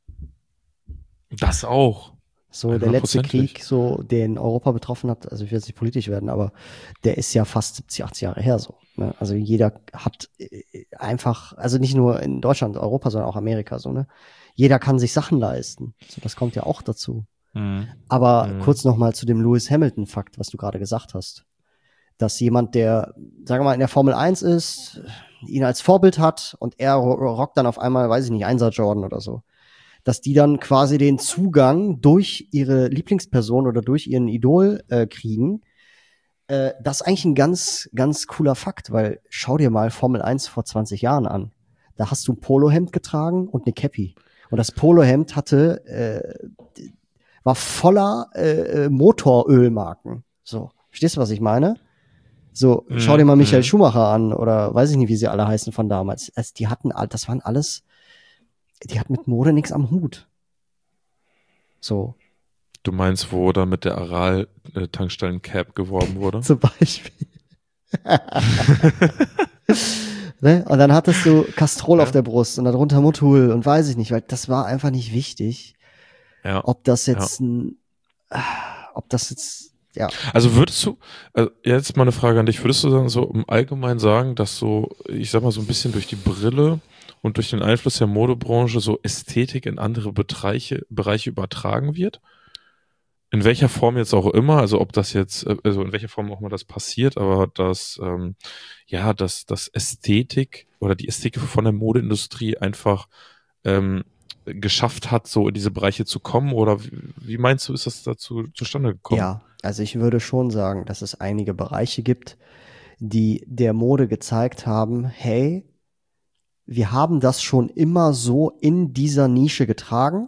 Das auch. So der letzte Hundertprozentig. Krieg, so den Europa betroffen hat, also ich will jetzt nicht politisch werden, aber der ist ja fast siebzig, achtzig Jahre her so. Ne? Also jeder hat äh, einfach, also nicht nur in Deutschland, Europa, sondern auch Amerika so, ne? Jeder kann sich Sachen leisten. So, das kommt ja auch dazu. Mhm. Aber Mhm. kurz noch mal zu dem Lewis Hamilton-Fakt, was du gerade gesagt hast. Dass jemand, der, sagen wir mal, in der Formel eins ist, ihn als Vorbild hat und er rockt dann auf einmal, weiß ich nicht, Einser Jordan oder so. Dass die dann quasi den Zugang durch ihre Lieblingsperson oder durch ihren Idol äh, kriegen. Äh, das ist eigentlich ein ganz, ganz cooler Fakt, weil schau dir mal Formel eins vor zwanzig Jahren an. Da hast du ein Polohemd getragen und eine Cappy. Und das Polohemd hatte, äh, war voller äh, Motorölmarken. So, verstehst du, was ich meine? So, Mhm. schau dir mal Michael Mhm. Schumacher an oder weiß ich nicht, wie sie alle heißen von damals. Also, die hatten, das waren alles, die hatten mit Mode nichts am Hut. So. Du meinst, wo da mit der Aral-Tankstellen-Cap geworben wurde? Zum Beispiel. Ne? Und dann hattest du Castrol Ja. auf der Brust und darunter Motul und weiß ich nicht, weil das war einfach nicht wichtig, Ja. ob das jetzt ein, ah, ob das jetzt, ja. Also würdest du, also jetzt mal eine Frage an dich, würdest du dann so im Allgemeinen sagen, dass so, ich sag mal so ein bisschen durch die Brille und durch den Einfluss der Modebranche so Ästhetik in andere Bereiche, Bereiche übertragen wird? In welcher Form jetzt auch immer, also ob das jetzt, also in welcher Form auch immer das passiert, aber dass, ähm, ja, dass, dass Ästhetik oder die Ästhetik von der Modeindustrie einfach ähm, geschafft hat, so in diese Bereiche zu kommen, oder wie, wie meinst du, ist das dazu zustande gekommen? Ja, also ich würde schon sagen, dass es einige Bereiche gibt, die der Mode gezeigt haben, hey, wir haben das schon immer so in dieser Nische getragen.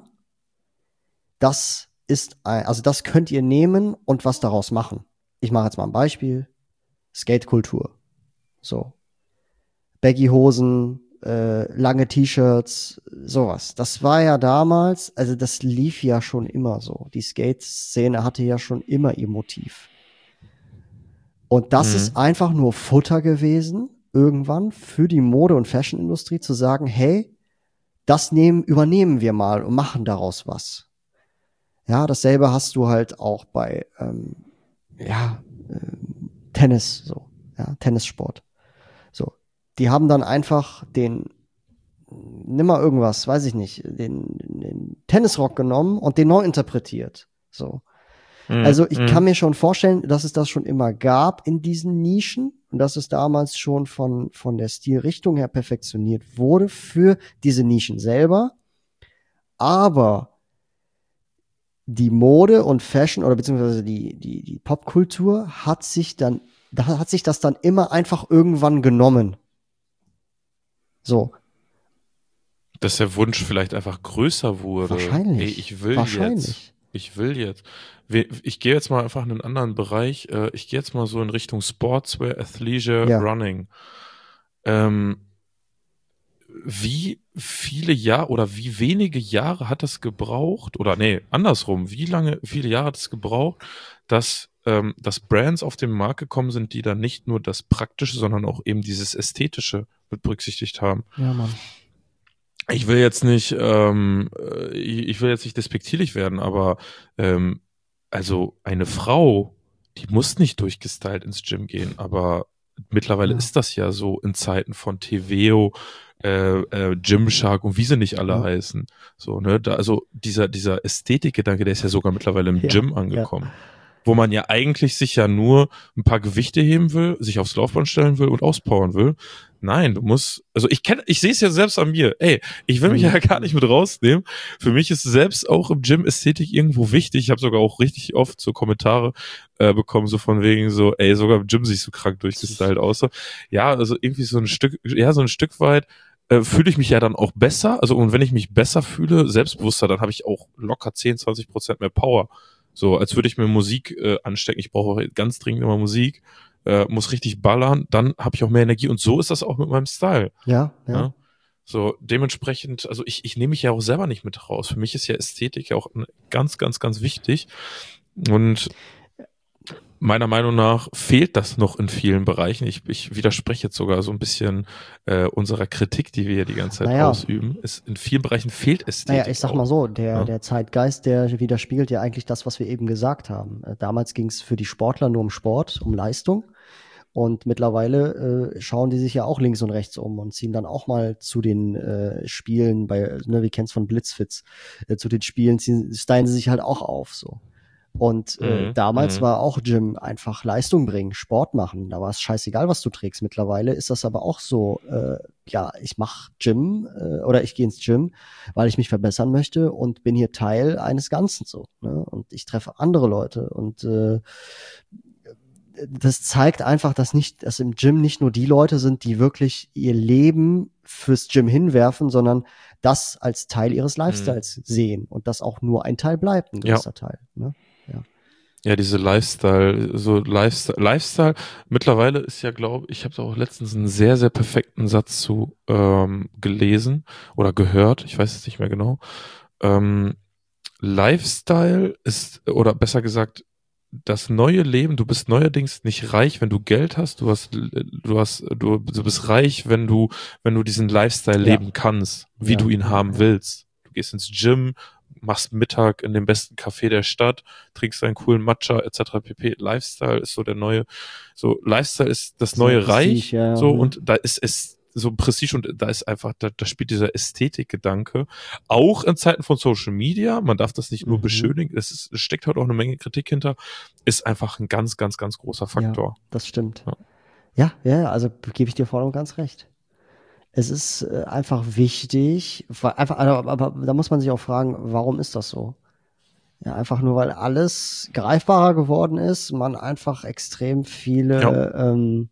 Das ist, ein, also das könnt ihr nehmen und was daraus machen. Ich mache jetzt mal ein Beispiel. Skatekultur. So. Baggy-Hosen, äh, lange T-Shirts, sowas. Das war ja damals, also das lief ja schon immer so. Die Skate-Szene hatte ja schon immer ihr Motiv. Und das Mhm. ist einfach nur Futter gewesen, irgendwann für die Mode- und Fashion-Industrie zu sagen, hey, das nehmen, übernehmen wir mal und machen daraus was. Ja, dasselbe hast du halt auch bei ähm, ja, äh, Tennis, so, ja, Tennissport. So. Die haben dann einfach den, nimm mal irgendwas, weiß ich nicht, den, den Tennisrock genommen und den neu interpretiert. So. Mhm. Also ich Mhm. kann mir schon vorstellen, dass es das schon immer gab in diesen Nischen und dass es damals schon von, von der Stilrichtung her perfektioniert wurde für diese Nischen selber. Aber die Mode und Fashion oder beziehungsweise die, die, die Popkultur hat sich dann, da hat sich das dann immer einfach irgendwann genommen. So. Dass der Wunsch vielleicht einfach größer wurde. Wahrscheinlich. Ey, ich will Wahrscheinlich. jetzt. Ich will jetzt. Wir- Ich gehe jetzt mal einfach in einen anderen Bereich. Äh, Ich gehe jetzt mal so in Richtung Sportswear, Athleisure, Ja. Running. Ähm, wie viele Jahre oder wie wenige Jahre hat das gebraucht? Oder nee, andersrum. Wie lange, viele Jahre hat es gebraucht, dass, ähm, dass Brands auf den Markt gekommen sind, die dann nicht nur das Praktische, sondern auch eben dieses Ästhetische mit berücksichtigt haben? Ja, Mann. Ich will jetzt nicht, ähm, äh, ich ich will jetzt nicht despektierlich werden, aber ähm, also eine Frau, die muss nicht durchgestylt ins Gym gehen, aber mittlerweile Ja. ist das ja so in Zeiten von Teveo, äh, äh, Gymshark und wie sie nicht alle Ja. heißen. So, ne, da, also dieser, dieser Ästhetikgedanke, der ist ja sogar mittlerweile im Ja, Gym ja. angekommen. Wo man ja eigentlich sich ja nur ein paar Gewichte heben will, sich aufs Laufband stellen will und auspowern will. Nein, du musst, also ich kenne, ich sehe es ja selbst an mir. Ey, ich will mich Mhm. ja gar nicht mit rausnehmen. Für mich ist selbst auch im Gym Ästhetik irgendwo wichtig. Ich habe sogar auch richtig oft so Kommentare äh, bekommen, so von wegen so, ey, sogar im Gym siehst du krank durchgestylt aus. So, ja, also irgendwie so ein Stück, ja, so ein Stück weit äh, fühle ich mich ja dann auch besser. Also und wenn ich mich besser fühle, selbstbewusster, dann habe ich auch locker zehn, zwanzig Prozent mehr Power. So, als würde ich mir Musik äh, anstecken. Ich brauche auch ganz dringend immer Musik, äh, muss richtig ballern, dann habe ich auch mehr Energie. Und so ist das auch mit meinem Style. Ja, ja. Ja? So, dementsprechend, also ich, ich nehme mich ja auch selber nicht mit raus. Für mich ist ja Ästhetik ja auch ganz, ganz, ganz wichtig. Und meiner Meinung nach fehlt das noch in vielen Bereichen. Ich, ich widerspreche jetzt sogar so ein bisschen äh, unserer Kritik, die wir hier die ganze Zeit Naja. ausüben. Es, in vielen Bereichen fehlt Ästhetik. Naja, ich sag auch. mal so, der, Ja. der Zeitgeist, der widerspiegelt ja eigentlich das, was wir eben gesagt haben. Äh, Damals ging es für die Sportler nur um Sport, um Leistung. Und mittlerweile äh, schauen die sich ja auch links und rechts um und ziehen dann auch mal zu den äh, Spielen bei, ne, wir kennen es von Blitzfits, äh, zu den Spielen ziehen, stylen sie sich halt auch auf so. Und äh, Mhm. damals Mhm. war auch Gym einfach Leistung bringen, Sport machen. Da war es scheißegal, was du trägst. Mittlerweile ist das aber auch so, äh, ja, ich mache Gym äh, oder ich gehe ins Gym, weil ich mich verbessern möchte und bin hier Teil eines Ganzen so. Ne? Und ich treffe andere Leute und äh, das zeigt einfach, dass nicht, dass im Gym nicht nur die Leute sind, die wirklich ihr Leben fürs Gym hinwerfen, sondern das als Teil ihres Lifestyles mhm. sehen und das auch nur ein Teil bleibt, ein gewisser ja. Teil. Ne? Ja. Ja, diese Lifestyle, so Lifestyle, Lifestyle. Mittlerweile ist ja, glaube ich, ich habe da auch letztens einen sehr, sehr perfekten Satz zu ähm, gelesen oder gehört. Ich weiß es nicht mehr genau. Ähm, Lifestyle ist, oder besser gesagt, das neue Leben, du bist neuerdings nicht reich, wenn du Geld hast, du hast, du hast, du, du bist reich, wenn du, wenn du diesen Lifestyle ja. leben kannst, wie ja, du ihn ja, haben ja. willst. Du gehst ins Gym, machst Mittag in dem besten Café der Stadt, trinkst einen coolen Matcha et cetera pp. Lifestyle ist so der neue, so Lifestyle ist das neue so Reich, Prestige, ja, so mhm. und da ist es so Prestige und da ist einfach, da, da spielt dieser Ästhetikgedanke auch in Zeiten von Social Media, man darf das nicht nur mhm. beschönigen, es, ist, es steckt halt auch eine Menge Kritik hinter, ist einfach ein ganz, ganz, ganz großer Faktor. Ja, das stimmt. Ja, ja, ja also gebe ich dir voll und ganz recht. Es ist äh, einfach wichtig, einfach, aber, aber da muss man sich auch fragen, warum ist das so? Ja, einfach nur, weil alles greifbarer geworden ist, man einfach extrem viele ja. ähm,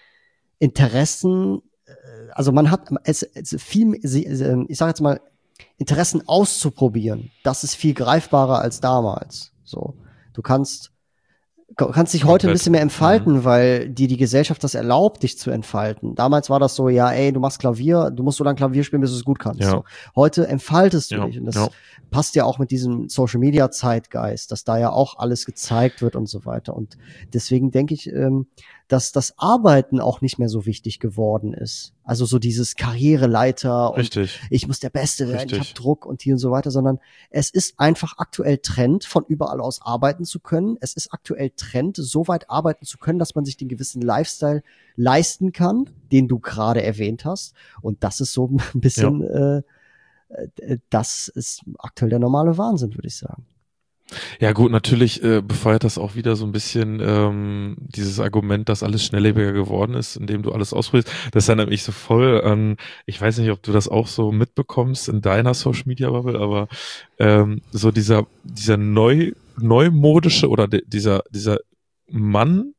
Interessen, äh, also man hat es, es viel, ich sage jetzt mal, Interessen auszuprobieren. Das ist viel greifbarer als damals. So, du kannst kannst dich heute Komplett. ein bisschen mehr entfalten, mhm. weil dir die Gesellschaft das erlaubt, dich zu entfalten. Damals war das so, ja, ey, du machst Klavier, du musst so lange Klavier spielen, bis du es gut kannst. Ja. So. Heute entfaltest du ja. dich und das ja. passt ja auch mit diesem Social-Media-Zeitgeist, dass da ja auch alles gezeigt wird und so weiter. Und deswegen denke ich, ähm, dass das Arbeiten auch nicht mehr so wichtig geworden ist. Also so dieses Karriereleiter und Richtig. ich muss der Beste werden, ich habe Druck und hier und so weiter, sondern es ist einfach aktuell Trend, von überall aus arbeiten zu können. Es ist aktuell Trend, so weit arbeiten zu können, dass man sich den gewissen Lifestyle leisten kann, den du gerade erwähnt hast. Und das ist so ein bisschen, ja. äh, das ist aktuell der normale Wahnsinn, würde ich sagen. Ja gut, natürlich äh, befeuert das auch wieder so ein bisschen ähm, dieses Argument, dass alles schnelllebiger geworden ist, indem du alles ausprobierst. Das erinnert mich so voll an, ich weiß nicht, ob du das auch so mitbekommst in deiner Social Media Bubble, aber ähm, so dieser dieser neu neumodische oder de, dieser dieser Mann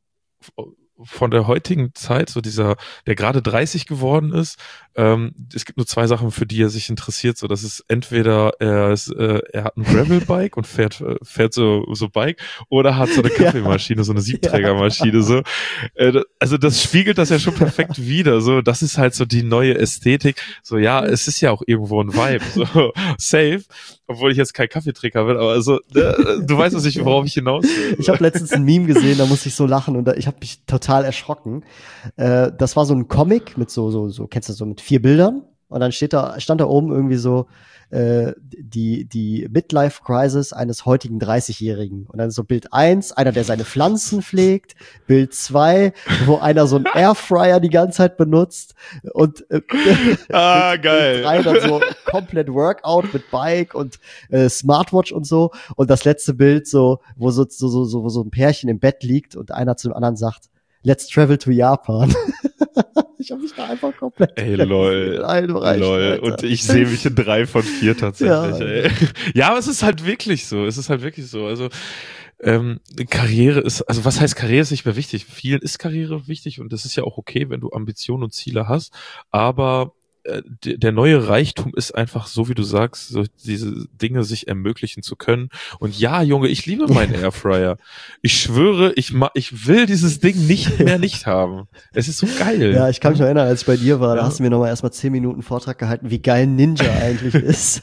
von der heutigen Zeit, so dieser, der gerade dreißig geworden ist, ähm, es gibt nur zwei Sachen, für die er sich interessiert, so, das ist entweder er ist, äh, er hat ein Gravelbike und fährt fährt so so Bike oder hat so eine Kaffeemaschine, ja. so eine Siebträgermaschine, so, äh, also das spiegelt das ja schon perfekt wider, so, das ist halt so die neue Ästhetik, so, ja, es ist ja auch irgendwo ein Vibe, so, safe, obwohl ich jetzt kein Kaffeetrinker bin, aber also, äh, du weißt, was ich, worauf ich hinaus will. Ich habe letztens ein Meme gesehen, da musste ich so lachen und da, ich habe mich total total erschrocken. Äh, das war so ein Comic mit so, so, so, kennst du so, mit vier Bildern und dann steht da, stand da oben irgendwie so äh, die, die Midlife-Crisis eines heutigen dreißigjährigen. Und dann so Bild eins, einer, der seine Pflanzen pflegt, Bild zwei, wo einer so einen Airfryer die ganze Zeit benutzt und äh, ah, Bild, geil. Bild drei dann so komplett Workout mit Bike und äh, Smartwatch und so. Und das letzte Bild so, wo so, so, so, so, wo so ein Pärchen im Bett liegt und einer zum anderen sagt, Let's travel to Japan. Ich habe mich da einfach komplett Ey, lol, Bereich, lol. Alter. Und ich sehe mich in drei von vier tatsächlich. Ja, ey. Ja, aber es ist halt wirklich so. Es ist halt wirklich so. Also ähm, Karriere ist, also was heißt Karriere ist nicht mehr wichtig? Vielen ist Karriere wichtig und das ist ja auch okay, wenn du Ambitionen und Ziele hast. Aber äh, d- der neue Reichtum ist einfach so, wie du sagst, so diese Dinge sich ermöglichen zu können. Und ja, Junge, ich liebe meinen Airfryer. Ich schwöre, ich ma ich will dieses Ding nicht mehr nicht haben. Es ist so geil. Ja, ich kann mich noch erinnern, als ich bei dir war, Ja. da hast du mir nochmal erstmal zehn Minuten Vortrag gehalten, wie geil Ninja eigentlich ist.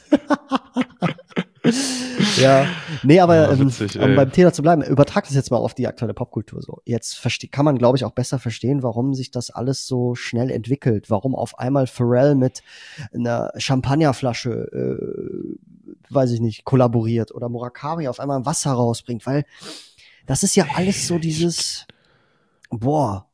Ja, nee, aber Ja, ähm, witzig, um ey. beim Thema zu bleiben, übertrag das jetzt mal auf die aktuelle Popkultur so. Jetzt verste- kann man, glaube ich, auch besser verstehen, warum sich das alles so schnell entwickelt, warum auf einmal Pharrell mit einer Champagnerflasche, äh, weiß ich nicht, kollaboriert oder Murakami auf einmal Wasser rausbringt, weil das ist ja alles so dieses, boah,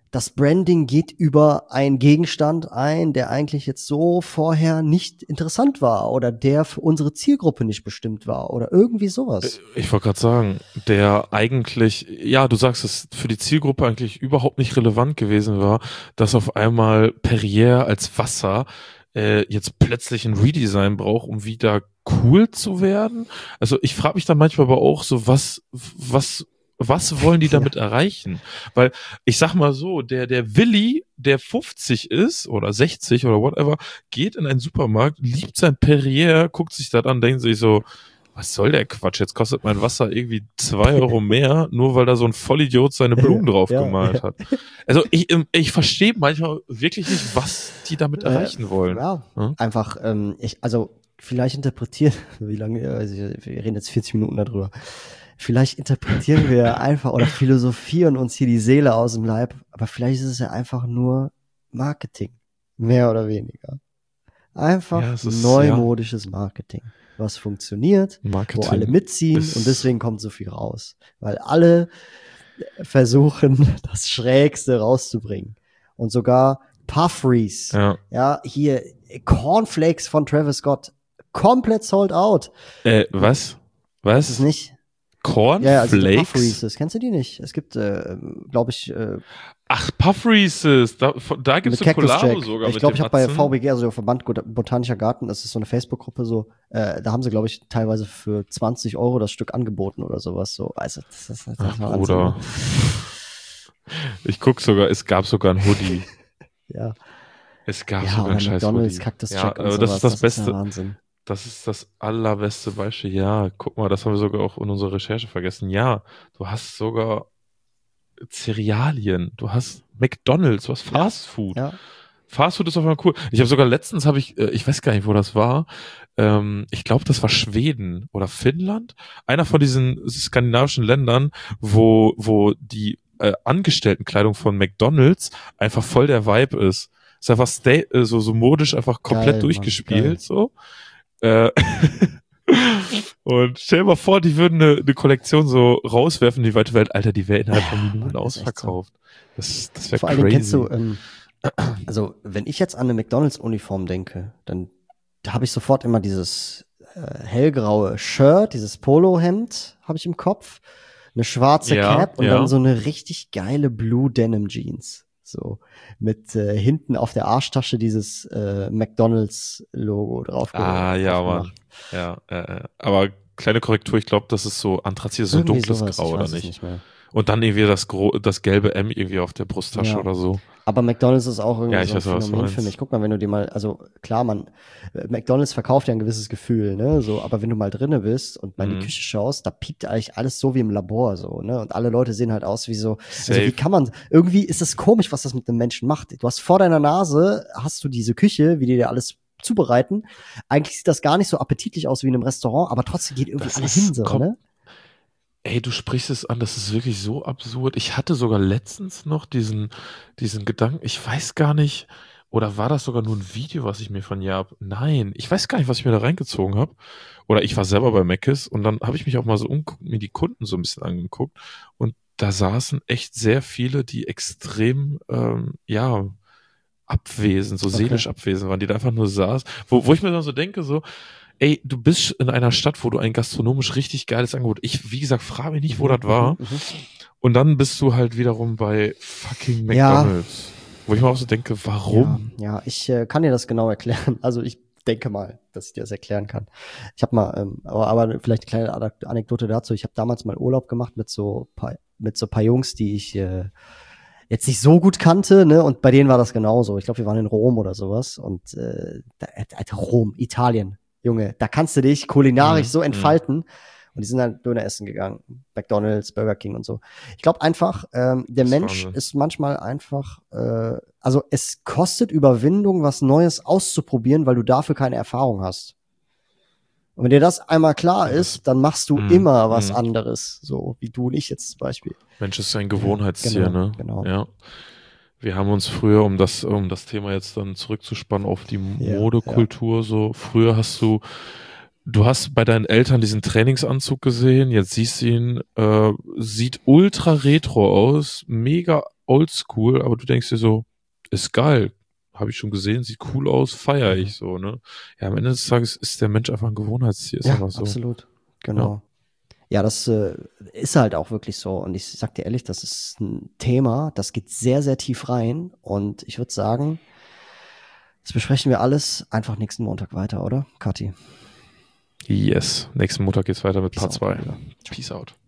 das Branding geht über einen Gegenstand ein, der eigentlich jetzt so vorher nicht interessant war oder der für unsere Zielgruppe nicht bestimmt war oder irgendwie sowas. Ich wollte gerade sagen, der eigentlich, ja, du sagst es, für die Zielgruppe eigentlich überhaupt nicht relevant gewesen war, dass auf einmal Perrier als Wasser äh, jetzt plötzlich ein Redesign braucht, um wieder cool zu werden. Also ich frage mich dann manchmal aber auch so, was, was Was wollen die damit ja. erreichen? Weil, ich sag mal so, der, der Willi, der fünfzig ist oder sechzig oder whatever, geht in einen Supermarkt, liebt sein Perrier, guckt sich das an, denkt sich so, was soll der Quatsch? Jetzt kostet mein Wasser irgendwie zwei Euro mehr, nur weil da so ein Vollidiot seine Blumen drauf ja, gemalt ja. hat. Also ich, ich verstehe manchmal wirklich nicht, was die damit äh, erreichen wollen. Ja, hm? einfach, ähm, ich, also vielleicht interpretieren, wie lange, also wir reden jetzt vierzig Minuten darüber. Vielleicht interpretieren wir einfach oder philosophieren uns hier die Seele aus dem Leib, aber vielleicht ist es ja einfach nur Marketing, mehr oder weniger. Einfach ja, ist, neumodisches ja. Marketing, was funktioniert, Marketing wo alle mitziehen und deswegen kommt so viel raus, weil alle versuchen, das Schrägste rauszubringen und sogar Puffrees, ja, ja hier Cornflakes von Travis Scott, komplett sold out. Äh, was? Was? Ist es nicht? Cornflakes? Ja, also die Puff Reese's, kennst du die nicht? Es gibt, äh, glaube ich, äh, Ach, Puff Reese's, da, da gibt es eine Collabo sogar. Ich glaube, ich habe bei V B G, also der Verband Botanischer Garten, das ist so eine Facebook-Gruppe, so, äh, da haben sie, glaube ich, teilweise für zwanzig Euro das Stück angeboten oder sowas. So, also das, das, das Ach, war Bruder. Ich guck sogar, es gab sogar ein Hoodie. Ja. Es gab ja, sogar ein scheiß McDonald's, Hoodie. Cactus ja, Jack und aber sowas. das ist das, das Beste. Ist ja Wahnsinn. Das ist das allerbeste Beispiel. Ja, guck mal, das haben wir sogar auch in unserer Recherche vergessen. Ja, du hast sogar Cerealien, du hast McDonald's, du hast Fast Food. Ja. Fast Food ist auf einmal cool. Ich habe sogar letztens, habe ich, ich weiß gar nicht, wo das war. Ähm, ich glaube, das war Schweden oder Finnland. Einer von diesen skandinavischen Ländern, wo wo die äh, Angestelltenkleidung von McDonald's einfach voll der Vibe ist. Ist einfach sta- äh, so so modisch einfach komplett geil, durchgespielt, Mann, so. Äh, und stell dir mal vor, die würden eine, eine Kollektion so rauswerfen in die weite Welt. Alter, die wäre innerhalb von Minuten ja, ausverkauft. So. Das, das wäre crazy. Vor allem kennst du, ähm, also wenn ich jetzt an eine McDonalds-Uniform denke, dann da habe ich sofort immer dieses äh, hellgraue Shirt, dieses Polohemd habe ich im Kopf, eine schwarze ja, Cap und ja. dann so eine richtig geile Blue Denim Jeans. So, mit äh, hinten auf der Arschtasche dieses äh, McDonalds-Logo drauf. Ah, ja, Mann. Ja, äh, aber kleine Korrektur, ich glaube, das ist so Anthrazit, so dunkles sowas, Grau, oder nicht? nicht Und dann irgendwie das, Gro- das gelbe M irgendwie auf der Brusttasche ja. oder so. Aber McDonald's ist auch irgendwie ja, ich so ein weiß, Phänomen für mich. Guck mal, wenn du dir mal, also klar, man, McDonald's verkauft ja ein gewisses Gefühl, ne, so, aber wenn du mal drinne bist und mal in die Mhm. Küche schaust, da piept eigentlich alles so wie im Labor, so, ne, und alle Leute sehen halt aus wie so, also Safe. wie kann man, irgendwie ist es komisch, was das mit einem Menschen macht. Du hast vor deiner Nase, hast du diese Küche, wie die dir alles zubereiten. Eigentlich sieht das gar nicht so appetitlich aus wie in einem Restaurant, aber trotzdem geht irgendwie Das alles ist hin, so, kom- ne? Ey, du sprichst es an, das ist wirklich so absurd. Ich hatte sogar letztens noch diesen, diesen Gedanken, ich weiß gar nicht, oder war das sogar nur ein Video, was ich mir von Jab? Nein, ich weiß gar nicht, was ich mir da reingezogen habe. Oder ich war selber bei Mc's und dann habe ich mich auch mal so umgeguckt, mir die Kunden so ein bisschen angeguckt und da saßen echt sehr viele, die extrem, ähm, ja, abwesend, so Okay. seelisch abwesend waren, die da einfach nur saßen, wo, wo ich mir dann so denke, so, ey, du bist in einer Stadt, wo du ein gastronomisch richtig geiles Angebot, ich, wie gesagt, frage mich nicht, wo das war, Mhm, mhm. und dann bist du halt wiederum bei fucking Ja. McDonald's, wo ich mir auch so denke, warum? Ja, ja ich äh, kann dir das genau erklären. Also ich denke mal, dass ich dir das erklären kann. Ich habe mal, ähm, aber, aber vielleicht eine kleine Anek- Anekdote dazu. Ich habe damals mal Urlaub gemacht mit so paar, mit so paar Jungs, die ich äh, jetzt nicht so gut kannte, ne? Und bei denen war das genauso. Ich glaube, wir waren in Rom oder sowas. Und äh, da, äh, Rom, Italien, Junge, da kannst du dich kulinarisch Mhm, so mhm. entfalten. Und die sind dann Döner essen gegangen. McDonald's, Burger King und so. Ich glaube einfach, ähm, der Das ist Mensch Wahnsinn. ist manchmal einfach, äh, also es kostet Überwindung, was Neues auszuprobieren, weil du dafür keine Erfahrung hast. Und wenn dir das einmal klar Ja, das- ist, dann machst du Mhm, immer was mhm. anderes. So wie du und ich jetzt zum Beispiel. Mensch ist ein Gewohnheitstier, Genau, ne? genau. Ja. Wir haben uns früher, um das, um das Thema jetzt dann zurückzuspannen auf die Ja, Modekultur, so, früher hast du, du hast bei deinen Eltern diesen Trainingsanzug gesehen, jetzt siehst du ihn, äh, sieht ultra retro aus, mega oldschool, aber du denkst dir so, ist geil, habe ich schon gesehen, sieht cool aus, feiere ich so, ne? Ja, am Ende des Tages ist der Mensch einfach ein Gewohnheitstier, ist Ja, einfach so. absolut. Genau. Ja, das äh, ist halt auch wirklich so. Und ich sag dir ehrlich, das ist ein Thema, das geht sehr, sehr tief rein. Und ich würde sagen, das besprechen wir alles einfach nächsten Montag weiter, oder, Kathi? Yes. Nächsten Montag geht's weiter mit Peace Part out, zwei. mein Lieber. Peace out.